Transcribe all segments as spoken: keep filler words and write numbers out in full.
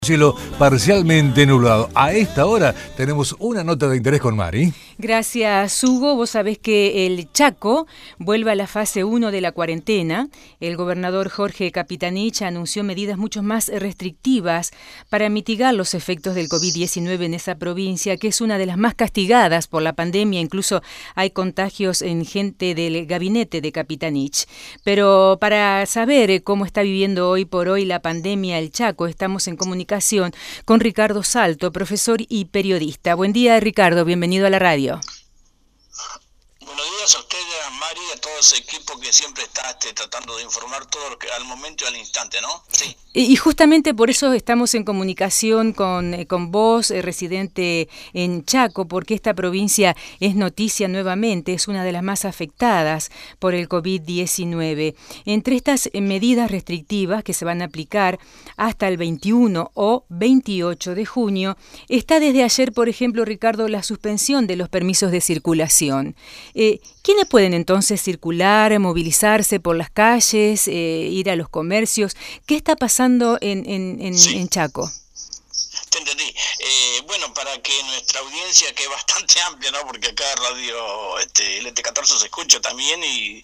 Cielo parcialmente nublado. A esta hora tenemos una nota de interés con Mari. Gracias, Hugo. Vos sabés que el Chaco vuelve a la fase uno de la cuarentena. El gobernador Jorge Capitanich anunció medidas mucho más restrictivas para mitigar los efectos del COVID diecinueve en esa provincia, que es una de las más castigadas por la pandemia. Incluso hay contagios en gente del gabinete de Capitanich. Pero para saber cómo está viviendo hoy por hoy la pandemia el Chaco, estamos en comunicación con Ricardo Salto, profesor y periodista. Buen día, Ricardo, bienvenido a la radio. Buenos días a ustedes, a Mari, a todo ese equipo que siempre está este, tratando de informar todo lo que al momento y al instante, ¿no? Sí. Y justamente por eso estamos en comunicación con, con vos, eh, residente en Chaco, porque esta provincia es noticia nuevamente, es una de las más afectadas por el COVID diecinueve. Entre estas medidas restrictivas que se van a aplicar hasta el veintiuno o veintiocho de junio, está desde ayer, por ejemplo, Ricardo, la suspensión de los permisos de circulación. Eh, ¿Quiénes pueden entonces circular, movilizarse por las calles, eh, ir a los comercios? ¿Qué está pasando en, en, en, sí. en Chaco? Te entendí. Eh, bueno, para que nuestra audiencia, que es bastante amplia, ¿no? Porque acá Radio este, L T catorce se escucha también, y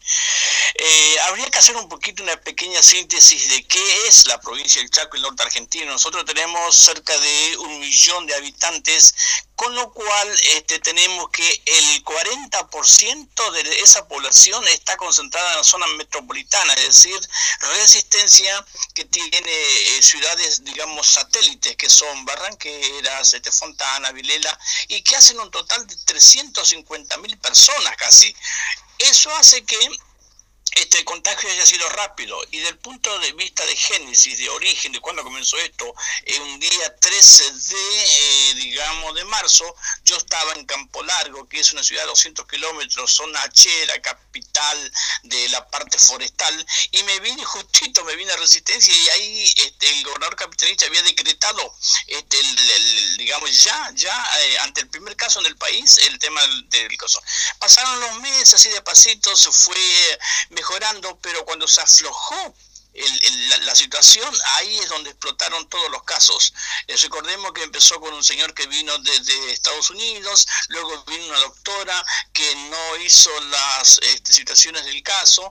eh, habría que hacer un poquito una pequeña síntesis de qué es la provincia del Chaco y el norte argentino. Nosotros tenemos cerca de un millón de habitantes, con lo cual este, tenemos que el cuarenta por ciento de esa población está concentrada en la zona metropolitana, es decir, Resistencia, que tiene eh, ciudades, digamos, satélites, que son Barranqueras, este, Fontana, Vilela, y que hacen un total de trescientas cincuenta mil personas casi. Eso hace que Este, el contagio haya sido rápido, y del punto de vista de génesis, de origen, de cuando comenzó esto, eh, un día trece de, eh, digamos, de marzo, yo estaba en Campo Largo, que es una ciudad de doscientos kilómetros, zona hachera, capital de la parte forestal, y me vine justito, me vine a Resistencia, y ahí este, el gobernador Capitanich había decretado, este, el, el, digamos, ya, ya eh, ante el primer caso en el país, el tema del, del caso. Pasaron los meses, así de pasito, se fue mejorando, pero cuando se aflojó el, el, la, la situación, ahí es donde explotaron todos los casos. Eh, recordemos que empezó con un señor que vino desde Estados Unidos, luego vino una doctora que no hizo las este, situaciones del caso,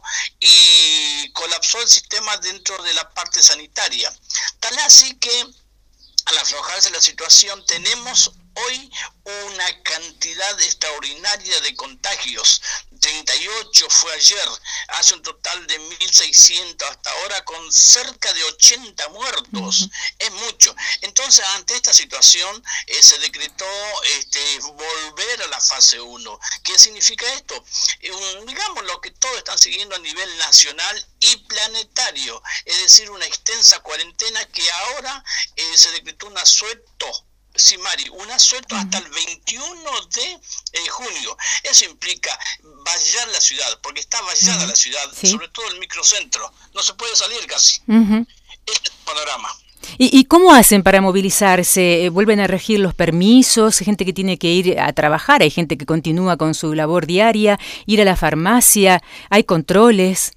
y colapsó el sistema dentro de la parte sanitaria. Tal así que, al aflojarse la situación, tenemos hoy una cantidad extraordinaria de contagios. treinta y ocho fue ayer, hace un total de mil seiscientos hasta ahora, con cerca de ochenta muertos. Uh-huh. Es mucho. Entonces, ante esta situación, eh, se decretó este, volver a la fase uno. ¿Qué significa esto? Eh, un, digamos lo que todos están siguiendo a nivel nacional y planetario, es decir, una extensa cuarentena que ahora eh, se decretó un asueto. Sí, Mari, un asueto uh-huh. hasta el veintiuno de eh, junio. Eso implica vallar la ciudad, porque está vallada uh-huh. la ciudad, ¿sí? Sobre todo el microcentro. No se puede salir casi. Uh-huh. Este es el panorama. ¿Y, ¿Y cómo hacen para movilizarse? ¿Vuelven a regir los permisos? ¿Hay gente que tiene que ir a trabajar? ¿Hay gente que continúa con su labor diaria? ¿Ir a la farmacia? ¿Hay controles?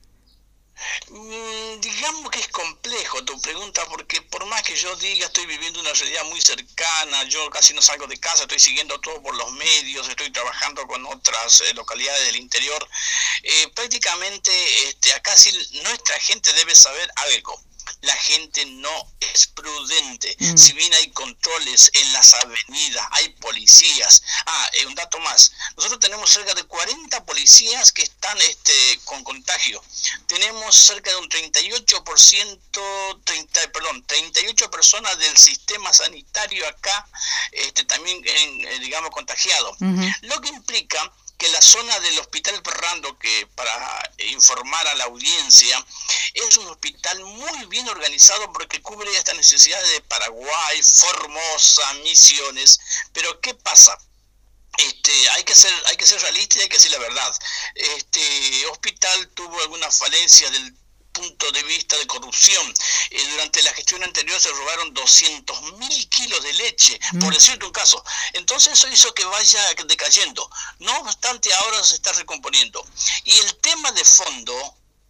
Mm, digamos que es complejo tu pregunta, porque por más que yo diga estoy viviendo una realidad muy cercana, yo casi no salgo de casa, estoy siguiendo todo por los medios, estoy trabajando con otras eh, localidades del interior, eh, prácticamente este, acá sí nuestra gente debe saber algo. La gente no es prudente. Mm. Si bien hay controles en las avenidas, hay policías. Ah, eh, un dato más. Nosotros tenemos cerca de cuarenta policías que están este, con contagio. Tenemos cerca de un treinta y ocho por ciento, treinta, perdón, treinta y ocho personas del sistema sanitario acá este, también, en, eh, digamos, contagiado. Mm-hmm. Lo que implica que la zona del Hospital Ferrando, que para informar a la audiencia, es un hospital muy bien organizado porque cubre estas necesidades de Paraguay, Formosa, Misiones. Pero ¿qué pasa? Este, hay que ser, hay que ser realista y hay que decir la verdad. Este hospital tuvo algunas falencias del punto de vista de corrupción. Eh, durante la gestión anterior se robaron doscientos mil kilos de leche, mm. por decirte un caso. Entonces eso hizo que vaya decayendo. No obstante, ahora se está recomponiendo. Y el tema de fondo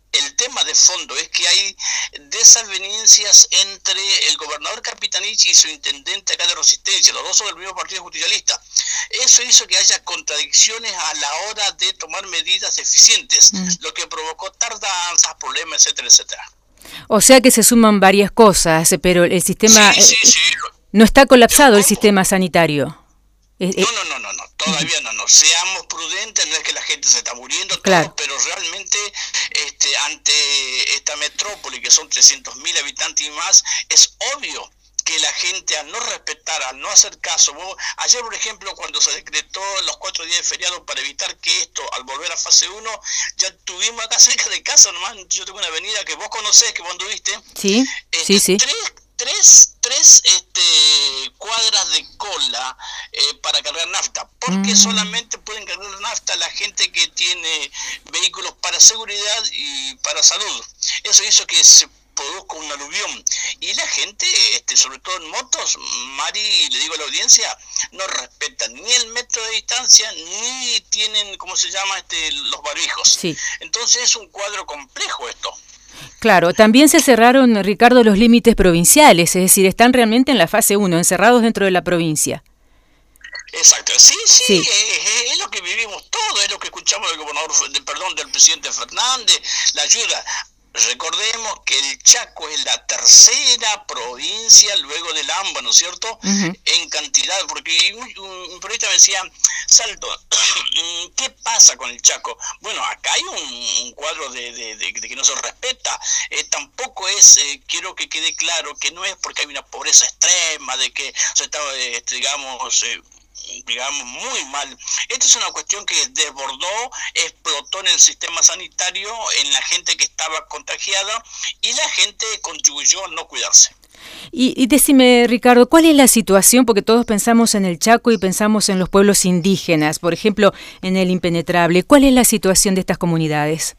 El tema de fondo es que hay desavenencias entre el gobernador Capitanich y su intendente acá de Resistencia, los dos son del mismo partido justicialista. Eso hizo que haya contradicciones a la hora de tomar medidas eficientes, mm. lo que provocó tardanzas, problemas, etcétera, etcétera. O sea que se suman varias cosas, pero el sistema... Sí, sí, sí. No está colapsado el sistema sanitario. No, no, no, no, no, todavía no, no. Seamos prudentes, no es que la gente se está muriendo, claro. todo, pero realmente este, ante esta metrópoli, que son trescientos mil habitantes y más, es obvio que la gente, al no respetar, al no hacer caso, vos, ayer por ejemplo cuando se decretó los cuatro días de feriado para evitar que esto, al volver a fase uno, ya tuvimos acá cerca de casa, nomás, yo tengo una avenida que vos conocés, que vos anduviste, sí, este, sí, sí. tres Tres, tres este, cuadras de cola eh, para cargar nafta, porque mm. solamente pueden cargar nafta la gente que tiene vehículos para seguridad y para salud. Eso hizo que se produzca un aluvión. Y la gente, este, sobre todo en motos, Mari, le digo a la audiencia, no respetan ni el metro de distancia, ni tienen, ¿cómo se llama?, este, los barbijos. Sí. Entonces es un cuadro complejo esto. Claro, también se cerraron, Ricardo, los límites provinciales, es decir, están realmente en la fase uno, encerrados dentro de la provincia. Exacto, sí, sí, sí. Es, es lo que vivimos todos, es lo que escuchamos del gobernador, de, perdón, del presidente Fernández, la ayuda. Recordemos que el Chaco es la tercera provincia luego del AMBA, ¿no es cierto? Uh-huh. En cantidad, porque un, un, un periodista me decía, Salto, ¿qué pasa con el Chaco? Bueno, acá hay un, un cuadro de, de, de, de que no se respeta. Eh, tampoco es, eh, quiero que quede claro, que no es porque hay una pobreza extrema, de que se está, eh, digamos... Eh, digamos, muy mal. Esta es una cuestión que desbordó, explotó en el sistema sanitario, en la gente que estaba contagiada, y la gente contribuyó a no cuidarse. Y, y decime, Ricardo, ¿cuál es la situación? Porque todos pensamos en el Chaco y pensamos en los pueblos indígenas, por ejemplo, en el Impenetrable. ¿Cuál es la situación de estas comunidades?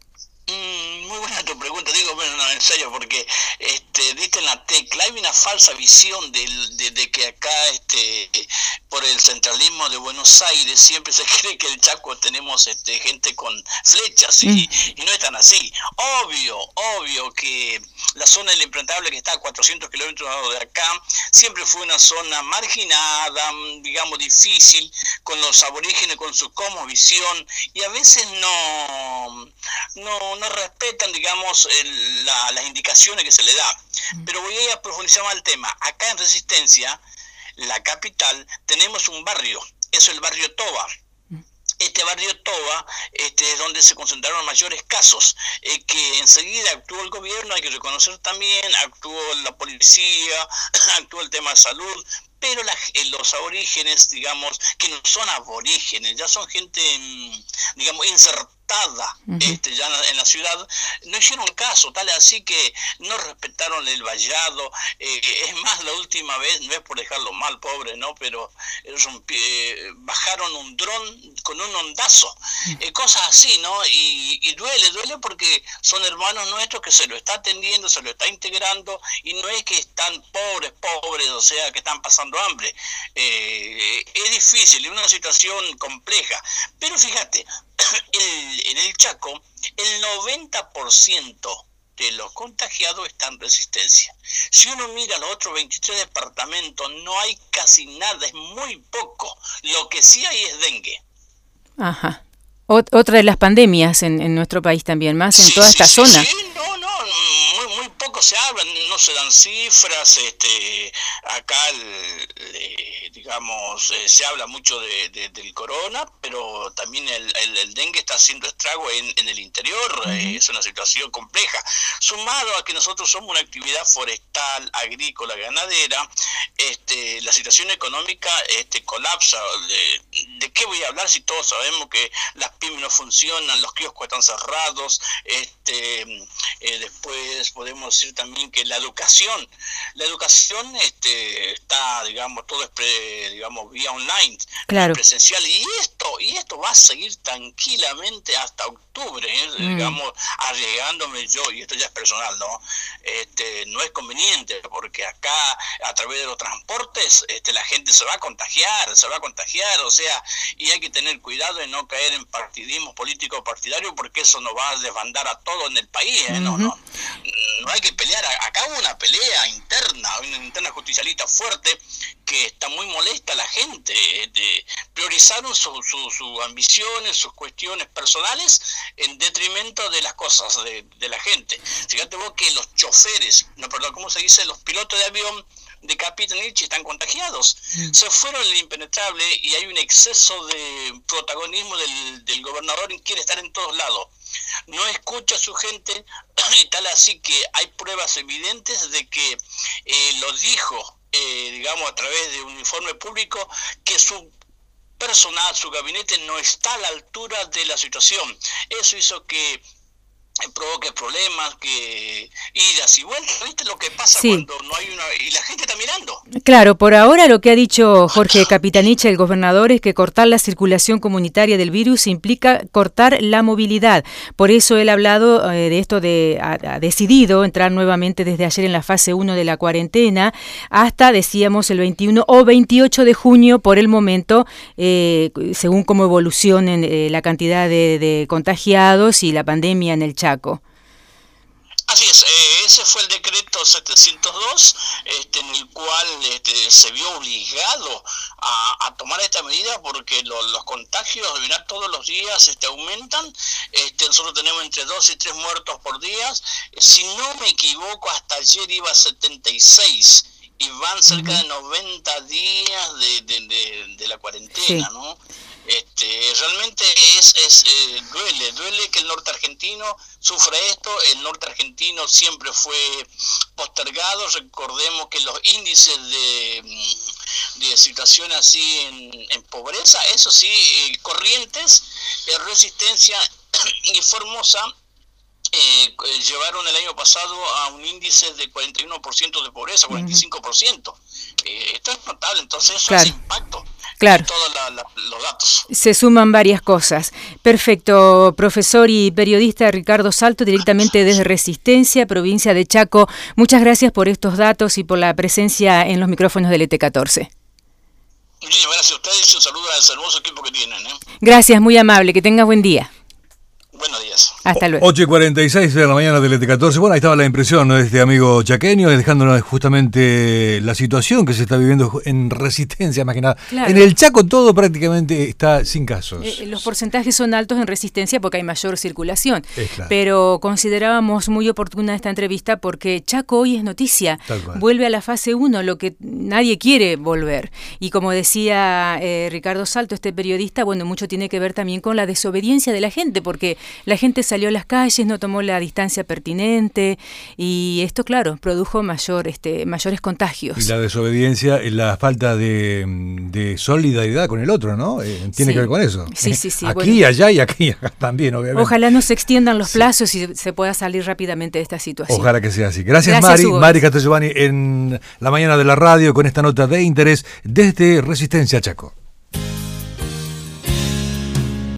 Mm, muy buena tu pregunta, digo, bueno, no, en serio, porque este, diste en la tecla, hay una falsa visión de, de, de que acá, este, por el centralismo de Buenos Aires, siempre se cree que el Chaco tenemos este, gente con flechas, y, mm. y no es tan así. Obvio, obvio que la zona del Impenetrable, que está a cuatrocientos kilómetros de acá, siempre fue una zona marginada, digamos, difícil, con los aborígenes, con su cosmovisión, y a veces no... no no respetan, digamos, el, la, las indicaciones que se le da. Pero voy a profundizar más el tema. Acá en Resistencia, la capital, tenemos un barrio, eso es el barrio Toba. Este barrio Toba este, es donde se concentraron mayores casos, eh, que enseguida actuó el gobierno, hay que reconocer también, actuó la policía, actuó el tema de salud, pero la, eh, los aborígenes, digamos, que no son aborígenes, ya son gente, digamos, insertada uh-huh. este, ya en la ciudad, no hicieron caso, tal así que no respetaron el vallado. Eh, es más, la última vez, no es por dejarlo mal, pobre, ¿no? Pero eh, bajaron un dron con un ondazo, eh, cosas así, ¿no? Y, y duele, duele porque son hermanos nuestros que se lo está atendiendo, se lo está integrando, y no es que están pobres, pobres, o sea, que están pasando hambre. Eh, es difícil, es una situación compleja, pero fíjate, el, en el Chaco, el noventa por ciento de los contagiados están en Resistencia. Si uno mira los otros veintitrés departamentos, no hay casi nada, es muy poco. Lo que sí hay es dengue. Ajá. Ot- otra de las pandemias en, en nuestro país también, más en sí, toda sí, esta sí, zona. Sí, no, no, muy, muy poco se habla, no se dan cifras, este, acá, el, eh, digamos, eh, se habla mucho de, de, del corona, pero también el, el, el dengue está haciendo estrago en, en el interior, uh-huh. eh, es una situación compleja. Sumado a que nosotros somos una actividad forestal, agrícola, ganadera, este, la situación económica este, colapsa. ¿De, ¿De qué voy a hablar si todos sabemos que las pymes no funcionan, los kioscos están cerrados? Este, eh, después podemos decir también que la educación, la educación este, está, digamos, todo es pre, eh, digamos, vía online, claro. presencial, y esto, y esto va a seguir tranquilamente hasta octubre, ¿eh? mm. digamos, arriesgándome yo, y esto ya es personal, ¿no? Este, no es conveniente, porque acá, a través de los transportes, este, la gente se va a contagiar, se va a contagiar, o sea, y hay que tener cuidado de no caer en partidismo político partidario, porque eso nos va a desbandar a todo en el país, ¿eh? no, uh-huh. no, no hay que pelear, acá hubo una pelea interna, una interna justicialista fuerte, que está muy molesta a la gente, de, priorizaron sus su, su ambiciones, sus cuestiones personales en detrimento de las cosas de, de la gente. Fíjate vos que los choferes, no, perdón, ¿cómo se dice? Los pilotos de avión de Capitanich están contagiados, mm. se fueron el impenetrable y hay un exceso de protagonismo del, del gobernador, y quiere estar en todos lados. No escucha a su gente, y tal así que hay pruebas evidentes de que eh, lo dijo, eh, digamos, a través de un informe público, que su personal, su gabinete no está a la altura de la situación. Eso hizo que provoque problemas, que idas y vueltas, ¿viste lo que pasa sí. cuando no hay una... y la gente está mirando? Claro, por ahora lo que ha dicho Jorge Capitanich, el gobernador, es que cortar la circulación comunitaria del virus implica cortar la movilidad. Por eso él ha hablado eh, de esto, de ha, ha decidido entrar nuevamente desde ayer en la fase uno de la cuarentena, hasta, decíamos, el veintiuno o veintiocho de junio por el momento, eh, según cómo evolucionen eh, la cantidad de, de contagiados y la pandemia en el Chaco. Así es, eh, ese fue el decreto setecientos dos, este, en el cual este, se vio obligado a, a tomar esta medida porque lo, los contagios mira, todos los días este, aumentan. Este, nosotros tenemos entre dos y tres muertos por día. Si no me equivoco, hasta ayer iba a setenta y seis y van cerca uh-huh. de noventa días de, de, de, de la cuarentena, sí. ¿no? Este, realmente es, es eh, duele, duele que el norte argentino sufra esto. El norte argentino siempre fue postergado. Recordemos que los índices de, de situación así en, en pobreza, eso sí, eh, Corrientes, eh, Resistencia y Formosa eh, llevaron el año pasado a un índice de cuarenta y uno por ciento de pobreza, cuarenta y cinco por ciento. Eh, esto es notable, entonces eso claro. hace impacto. Claro. Todos la, la, los datos. Se suman varias cosas. Perfecto, profesor y periodista Ricardo Salto, directamente desde Resistencia, provincia de Chaco. Muchas gracias por estos datos y por la presencia en los micrófonos del E T catorce. Muchísimas gracias a ustedes y un saludo a ese hermoso equipo que tienen. ¿eh? Gracias, muy amable. Que tengas buen día. Buenos días. Hasta luego. ocho y cuarenta y seis de la mañana del E T catorce. Bueno, ahí estaba la impresión, ¿no?, de este amigo chaqueño, dejándonos justamente la situación que se está viviendo en Resistencia, más que nada. Claro. En el Chaco todo prácticamente está sin casos. Eh, los porcentajes son altos en Resistencia porque hay mayor circulación. Claro. Pero considerábamos muy oportuna esta entrevista porque Chaco hoy es noticia. Vuelve a la fase uno, lo que nadie quiere volver. Y como decía eh, Ricardo Salto, este periodista, bueno, mucho tiene que ver también con la desobediencia de la gente, porque la gente salió a las calles, no tomó la distancia pertinente y esto, claro, produjo mayor, este, mayores contagios. Y la desobediencia, la falta de, de solidaridad con el otro, ¿no? Eh, tiene sí. que ver con eso. Sí, sí, sí. Aquí, bueno, allá y aquí acá también, obviamente. Ojalá no se extiendan los plazos sí. y se pueda salir rápidamente de esta situación. Ojalá que sea así. Gracias, Gracias Mari. Hugo. Mari Castellovani en la mañana de la radio con esta nota de interés desde Resistencia Chaco.